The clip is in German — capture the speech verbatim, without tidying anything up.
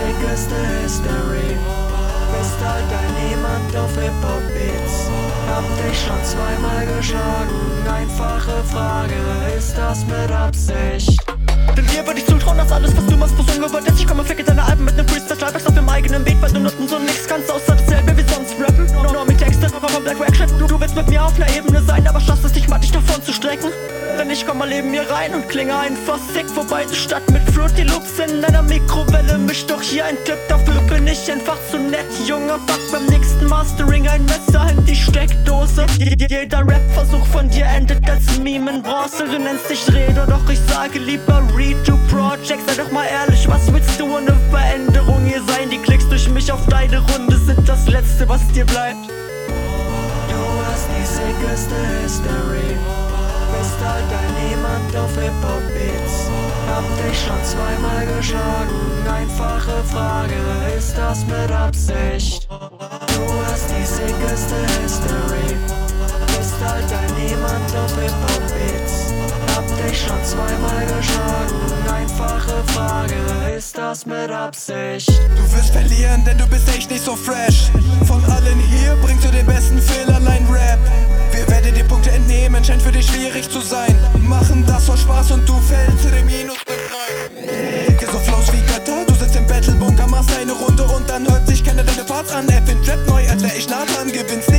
sickeste History. Bist halt ein Niemand auf Hip-Hop-Beats. Hab dich schon zweimal geschlagen. Einfache Frage, ist das mit Absicht? Denn dir würde ich zutrauen, dass alles, was du machst, bloß ungewollt ist. Ich komme ficke deine Alben mit nem Freestyle, auf dem eigenen Beat, weil du Noten so nix kannst, außer dasselbe wie sonst rappen. No, no, mit Texte, vom Black Rack Shit. Du, du willst mit mir auf einer Ebene sein, aber schaffst es nicht mal, dich davon zu strecken. Denn ich komm mal neben mir rein und klinge einfach sick. Wobei die Stadt mit Fruity Loops in einer Mikrowelle mischt. Doch hier ein Tipp, dafür bin ich einfach zu nett. Junger Back beim nächsten Mastering ein Messer in die Steckdose. Jeder Rap-Versuch von dir endet als Meme in Bronze. Du nennst dich Rede, doch ich sage lieber Redo Project. Sei doch mal ehrlich, was willst du ohne Veränderung hier sein? Die Klicks durch mich auf deine Runde sind das Letzte, was dir bleibt. Du hast die sickeste History. Bist halt ein Niemand auf Hip-Hop-Beats. Hab dich schon zweimal geschlagen. Einfache Frage, ist das mit Absicht? Du hast die sickeste History. Bist halt ein Niemand auf Hip-Hop-Beats. Hab dich schon zweimal geschlagen. Einfache Frage, ist das mit Absicht? Du wirst verlieren, denn du bist echt nicht so fresh. Von allen hier bringst du den besten Fehler, allein Rap. Wir werden dir Punkte entnehmen, scheint für dich schwierig zu sein. Machen das voll Spaß und du fällst zu dem Minus rein. Dicke so Flows wie Götter, du sitzt im Battle-Bunker, machst eine Runde und dann hört sich keiner deine Parts an. App in Trap neu, als wär ich nah dran, gewinnst nicht.